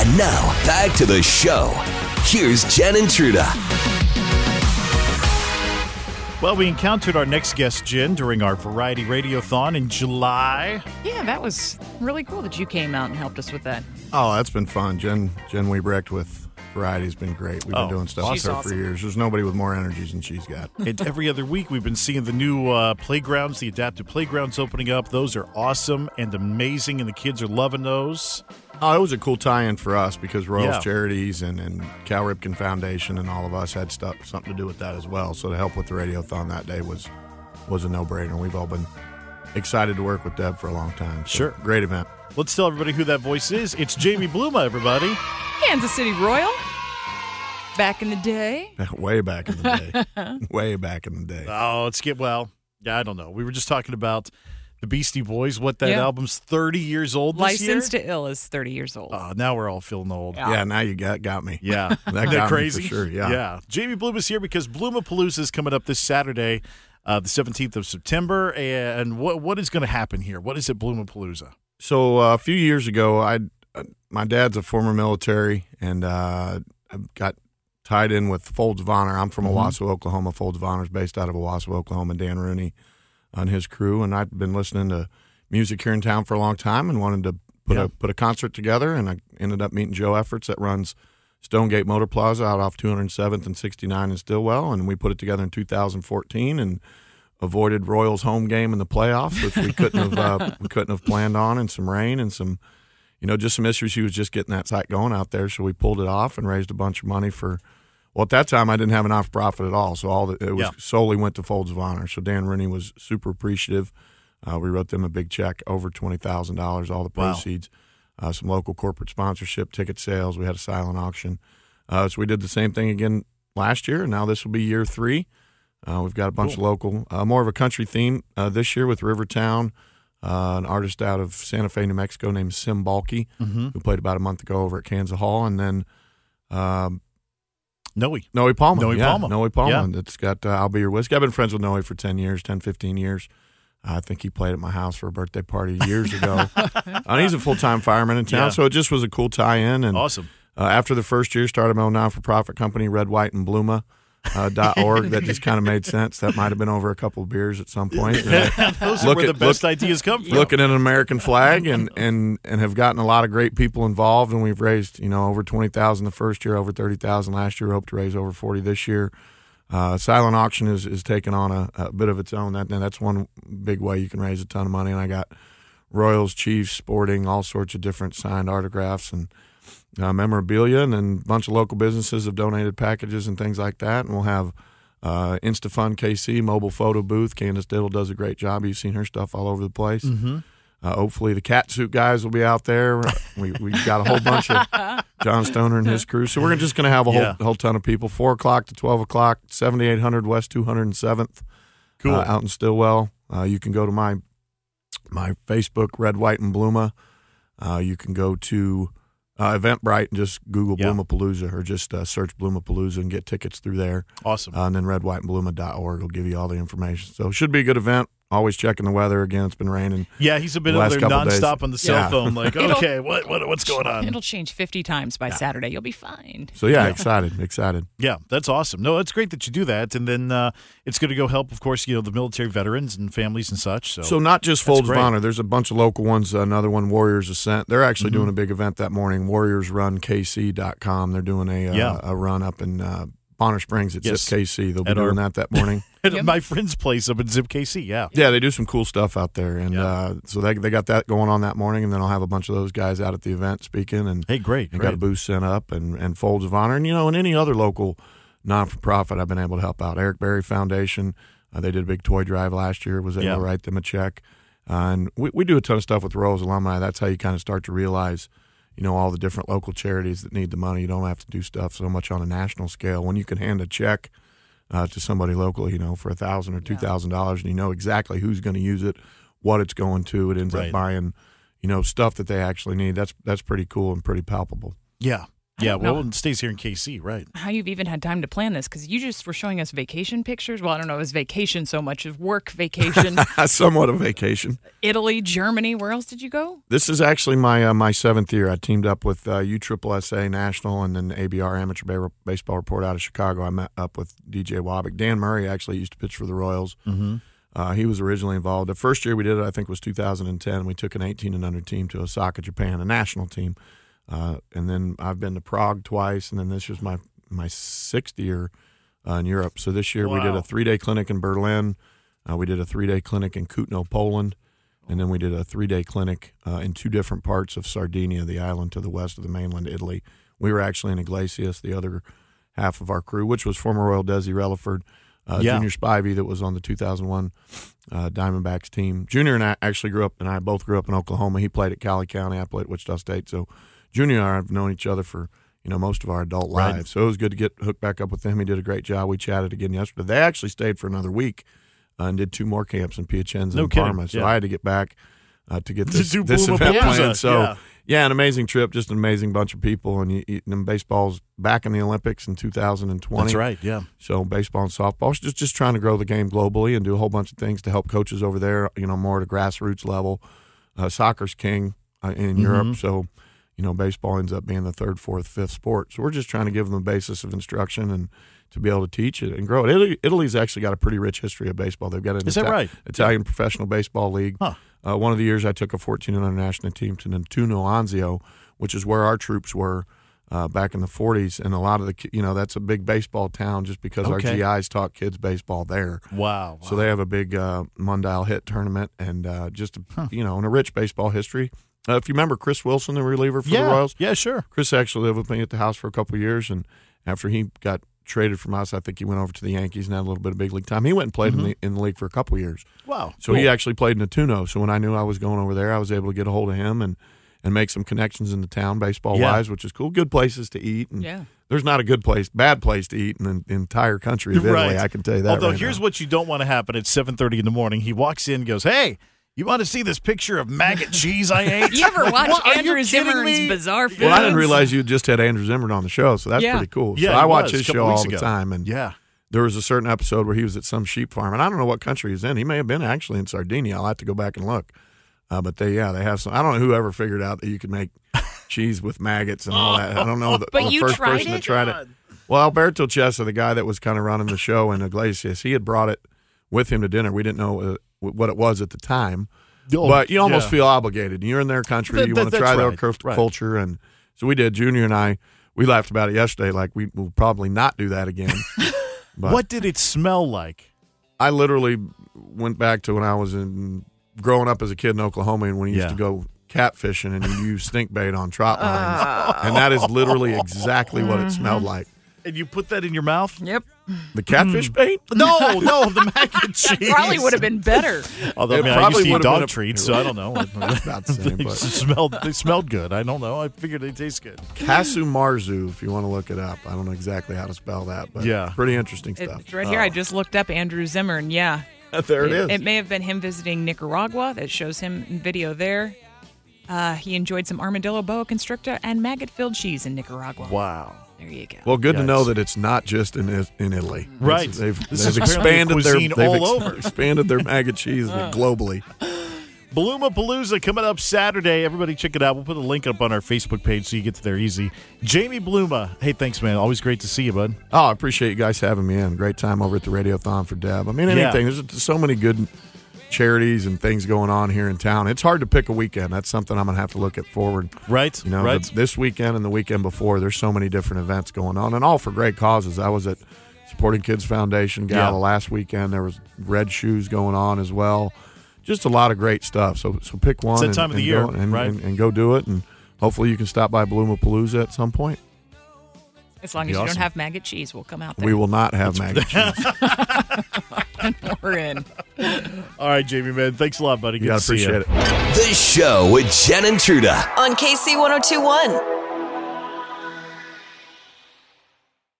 And now, back to the show. Here's Jen and Truda. Well, we encountered our next guest, Jen, during our Variety Radiothon in July. Yeah, that was really cool that you came out and helped us with that. Oh, that's been fun. Jen Wiebrecht with Variety's been great. We've been doing stuff with her for years. There's nobody with more energies than she's got. And every other week, we've been seeing the new playgrounds, the adaptive playgrounds opening up. Those are awesome and amazing, and the kids are loving those. Oh, it was a cool tie-in for us because Royals Charities and Cal Ripken Foundation and all of us had something to do with that as well. So to help with the Radiothon that day was a no-brainer. We've all been excited to work with Deb for a long time. So sure. Great event. Let's tell everybody who that voice is. It's Jamie Bluma, everybody. Kansas City Royal. Back in the day. Way back in the day. Way back in the day. Oh, I don't know. We were just talking about the Beastie Boys, what that album's 30 years old this year. License to Ill is 30 years old. Now we're all feeling old. Yeah, now you got me. Yeah. That got crazy? me for sure, yeah. Jamie Bluma's here because Blumapalooza is coming up this Saturday, the 17th of September. And what is going to happen here? What is it, Blumapalooza? So a few years ago, my dad's a former military, and I got tied in with Folds of Honor. I'm from Owasso, Oklahoma. Folds of Honor is based out of Owasso, Oklahoma. Dan Rooney on his crew, and I'd been listening to music here in town for a long time and wanted to put a concert together, and I ended up meeting Joe Efforts that runs Stonegate Motor Plaza out off 207th and 69 in Stillwell, and we put it together in 2014 and avoided Royals home game in the playoffs, which we couldn't have planned on, and some rain and some just some issues. He was just getting that site going out there, so we pulled it off and raised a bunch of money for. Well, at that time, I didn't have an off-profit at all, so solely went to Folds of Honor. So Dan Rooney was super appreciative. We wrote them a big check, over $20,000, all the proceeds. Wow. Some local corporate sponsorship, ticket sales. We had a silent auction. So we did the same thing again last year, and now this will be year 3. We've got a bunch of local, more of a country theme this year with Rivertown, an artist out of Santa Fe, New Mexico named Sim Balky, who played about a month ago over at Kansas Hall, and then Noe Palma. Noe Palma. Yeah. It's got I'll Be Your Whiskey. I've been friends with Noe for 10 years, 10, 15 years. I think he played at my house for a birthday party years ago. And he's a full-time fireman in town, so it just was a cool tie-in. And awesome. After the first year, started my own non-for-profit company, Red, White, and Bluma. .org. That just kind of made sense. That might have been over a couple of beers at some point. Those are where the best ideas come from. Looking at an American flag and have gotten a lot of great people involved, and we've raised over $20,000 the first year, over $30,000 last year. Hope to raise over $40,000 this year. Silent auction is taking on a bit of its own. And that's one big way you can raise a ton of money. And I got Royals, Chiefs, Sporting, all sorts of different signed autographs and memorabilia, and then a bunch of local businesses have donated packages and things like that. And we'll have InstaFund KC, mobile photo booth. Candace Diddle does a great job. You've seen her stuff all over the place. Mm-hmm. Hopefully the cat suit guys will be out there. We got a whole bunch of John Stoner and his crew. So we're just going to have a whole ton of people, 4 o'clock to 12 o'clock, 7800 West 207th, out in Stillwell. You can go to my Facebook, Red, White, and Bluma. You can go to Eventbrite and just Google Blumapalooza, or just search Blumapalooza and get tickets through there. Awesome. And then redwhiteandbluma.org will give you all the information. So it should be a good event. Always checking the weather. Again, it's been raining. Yeah, he's been over there nonstop on the cell phone. Like, okay, what's going on? It'll change 50 times by Saturday. You'll be fine. So excited. Yeah, that's awesome. No, it's great that you do that, and then it's going to go help, of course, the military veterans and families and such. So not just Folds of Honor. There's a bunch of local ones. Another one, Warriors Ascent. They're actually doing a big event that morning. WarriorsRunKC.com. They're doing a run up in Bonner Springs at Zip KC. They'll be doing that morning. At my friend's place up in Zip KC, Yeah, they do some cool stuff out there. And so they got that going on that morning, and then I'll have a bunch of those guys out at the event speaking. And great. Got a booth sent up and Folds of Honor. And, and any other local non-for-profit I've been able to help out. Eric Berry Foundation, they did a big toy drive last year, was able to write them a check. And we do a ton of stuff with Royals alumni. That's how you kind of start to realize all the different local charities that need the money. You don't have to do stuff so much on a national scale. When you can hand a check to somebody locally, for $1,000 or $2,000, and you know exactly who's going to use it, what it's going to, it ends up buying, stuff that they actually need. That's pretty cool and pretty palpable. Yeah. Yeah, don't know well, it stays here in KC, right? how you've even had time to plan this, because you just were showing us vacation pictures. Well, I don't know, it was vacation so much as work vacation. Somewhat of vacation. Italy, Germany. Where else did you go? This is actually my my 7th year. I teamed up with USSSA National and then ABR Amateur Baseball Report out of Chicago. I met up with DJ Wabick. Dan Murray actually used to pitch for the Royals. Mm-hmm. He was originally involved. The first year we did it, I think, was 2010. We took an 18 and under team to Osaka, Japan, a national team. And then I've been to Prague twice, and then this was my 6th year in Europe. So this year we did a 3-day clinic in Berlin. We did a 3-day clinic in Kutno, Poland. And then we did a 3-day clinic in 2 different parts of Sardinia, the island to the west of the mainland Italy. We were actually in Iglesias, the other half of our crew, which was former Royal Desi Relaford, Junior Spivey that was on the 2001 Diamondbacks team. Junior and I actually both grew up in Oklahoma. He played at Cali County. I played at Wichita State. So Junior and I have known each other for most of our adult lives. So it was good to get hooked back up with him. He did a great job. We chatted again yesterday. They actually stayed for another week and did 2 more camps in Piacenza and Parma. So I had to get back to get this event planned. So an amazing trip, just an amazing bunch of people. And baseball's back in the Olympics in 2020. That's right, yeah. So baseball and softball, just trying to grow the game globally and do a whole bunch of things to help coaches over there, more at a grassroots level. Soccer's king in Europe, so baseball ends up being the 3rd, 4th, 5th sport. So we're just trying to give them the basis of instruction and to be able to teach it and grow it. Italy's actually got a pretty rich history of baseball. They've got an Italian professional baseball league. Huh. One of the years I took a 14 and under national team to Nettuno Anzio, which is where our troops were back in the 40s. And a lot of that's a big baseball town just because our GIs taught kids baseball there. Wow. So they have a big Mundial hit tournament and and a rich baseball history. If you remember Chris Wilson, the reliever for the Royals. Yeah, sure. Chris actually lived with me at the house for a couple of years, and after he got traded from us, I think he went over to the Yankees and had a little bit of big league time. He went and played in the league for a couple of years. Wow. So he actually played in Nettuno. So when I knew I was going over there, I was able to get a hold of him and make some connections in the town baseball-wise, which is cool. Good places to eat. And there's not a bad place to eat in the entire country of Italy, I can tell you that. Although here's what you don't want to happen at 7:30 in the morning. He walks in and goes, "Hey, you want to see this picture of maggot cheese I ate?" You ever watch Andrew Zimmern's Bizarre Foods? Well, I didn't realize you just had Andrew Zimmern on the show, so that's pretty cool. Yeah, so I watch his show all the time, and yeah. There was a certain episode where he was at some sheep farm, and I don't know what country he's in. He may have been actually in Sardinia. I'll have to go back and look. But they have some. I don't know who ever figured out that you could make cheese with maggots and all that. I don't know the first person that tried it. Well, Alberto Chessa, the guy that was kind of running the show in Iglesias, he had brought it with him to dinner. We didn't know what it was at the time. But you almost feel obligated. You're in their country. You want to try their culture. And so we did. Junior and I, we laughed about it yesterday. Like, we will probably not do that again. But what did it smell like? I literally went back to when I was growing up as a kid in Oklahoma, and when you used to go catfishing and you use stink bait on trot lines. And that is literally exactly what it smelled like. And you put that in your mouth? Yep. The catfish bait? No, the maggot cheese. Probably would have been better. Although I used to eat dog treats, so I don't know. About the same, they smelled good. I don't know. I figured they taste good. Casu Marzu, if you want to look it up. I don't know exactly how to spell that, but pretty interesting stuff. It's right here. I just looked up Andrew Zimmern. Yeah. There it is. It may have been him visiting Nicaragua. That shows him in video there. He enjoyed some armadillo boa constrictor and maggot-filled cheese in Nicaragua. Wow. There you go. Well, good to know that it's not just in Italy. Right. They've expanded expanded their maggot cheese globally. Bloomapalooza coming up Saturday. Everybody check it out. We'll put a link up on our Facebook page so you get to there easy. Jamie Bluma. Hey, thanks, man. Always great to see you, bud. Oh, I appreciate you guys having me in. Great time over at the Radiothon for Deb. I mean, anything. There's so many good charities and things going on here in town. It's hard to pick a weekend. That's something I'm going to have to look at forward. Right. This weekend and the weekend before, there's so many different events going on, and all for great causes. I was at Supporting Kids Foundation Gala last weekend. There was Red Shoes going on as well. Just a lot of great stuff. So pick one. It's that time of the year, and go do it. And hopefully you can stop by Bloomapalooza at some point. As long as you don't have maggot cheese, we'll come out there. We will not have maggot cheese. We're in. All right, Jamie, man. Thanks a lot, buddy. Good to see you. Appreciate it. The Show with Jen and Truda on KC 102.1.